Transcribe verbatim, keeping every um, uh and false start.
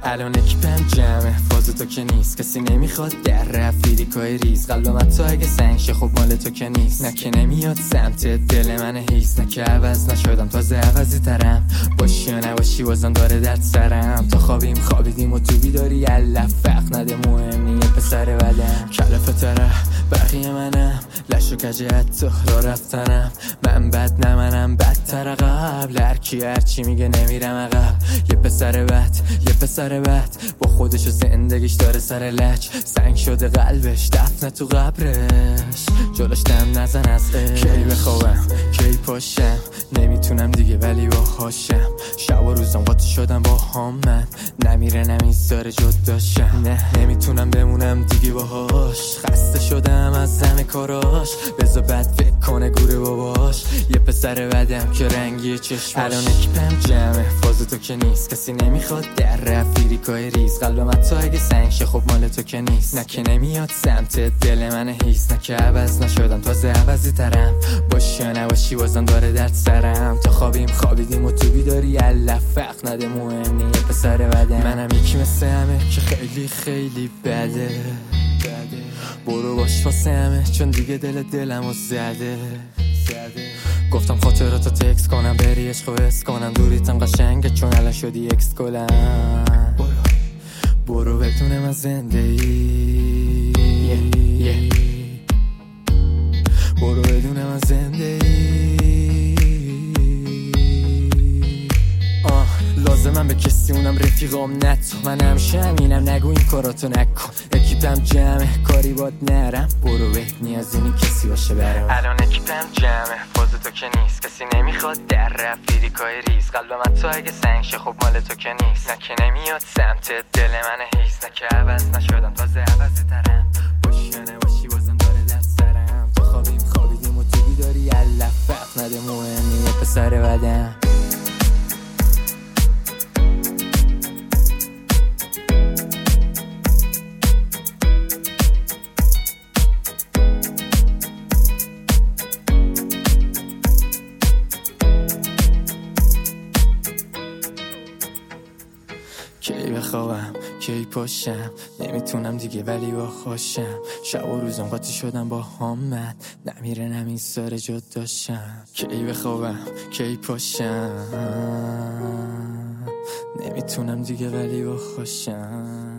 الان اکیپم جمعه، فاز تو که نیست، کسی نمیخواد در رفیریکای ریز. قلبم تو اگه سنگشه خب مال تو که نیست، نه که نمیاد سمت دل من هیست، نه که عوض نشدم تازه عوضی ترم، باشی یا نباشی بازم داره درد سرم. تا خوابیم خوابیدیم و تو بیداری یلف فقر نده مهم نیه پسر بدم. کلف تره بقیه منم، لش و کجه حتی را رفتنم، من بد نمنم بدتر قبل، هرکی هرچی میگه نمیرم عقب. یه پسر بد یه پسر بد با خودش و زندگیش داره سر لج، سنگ شده قلبش دفنه تو قبرش، جلوش دم نزن از عشق. کی بخوابم کی پاشم نمیتونم دیگه ولی باهاشم، شب و روزم قاطی شدم با هم، من نمیره نمیذاره جداشم، نه نمیتونم بمونم دیگه باهاش، خسته شدم از همه کاراش، بذار بد فکر کنه گوره باباش. یه پسر بدم که رنگی چشماش، الان اکیپم جمعه، فاز تو که نیست، کسی نمیخواد در رفیریکای ریز. قلبم تو اگه سنگشه خب مال تو که نیست، نه که نمیاد سمت دل من هیست، نه که عوض نشدم تازه عوضی ترم، باشی یا نباشی بازم داره درد سرم. تا خوابیم خوابیدیم و تو بیداری یلف فقر نده مهم نیه پسر بدم. منم یکی مثل همه که خیلی خیلی بده، برو باش واسه همه چون دیگه دل دلمو زده. گفتم خاطراتو تکس کنم بری عشق و حس کنم، دوریتم قشنگه چون الان شدی اکس کلم. برو برو بدون من زنده ای yeah, yeah. برو بدون من زنده ای آه لازمم به کسی اونم رفیقام نه تو، من همیشه همینم نگو این کاراتو نکن. اکیپم جمعه کاری باد نرم، برو به نیازی نی کسی باشه برام. الان اکیپم جمعه، فاز تو که نیست، کسی نمیخواد در رفیریکای ریز. قلبم تو اگه سنگشه خب مال تو که نیست، نه که نمیاد سمت دل من هیست، نه که عوض نشدم تازه عوضی ترم، باشی یا نباشی بازم داره درد سرم. تو خوابیم خوابیدیم و تو بیداری یلف فقر نده مهم نیه پسر بدم. کی بخوابم کی پاشم نمیتونم دیگه ولی با خوشم، شب و روزم قاطی شدم با هم، من نمیره نمیذاره جداشم. کی بخوابم کی پاشم نمیتونم دیگه ولی با خوشم.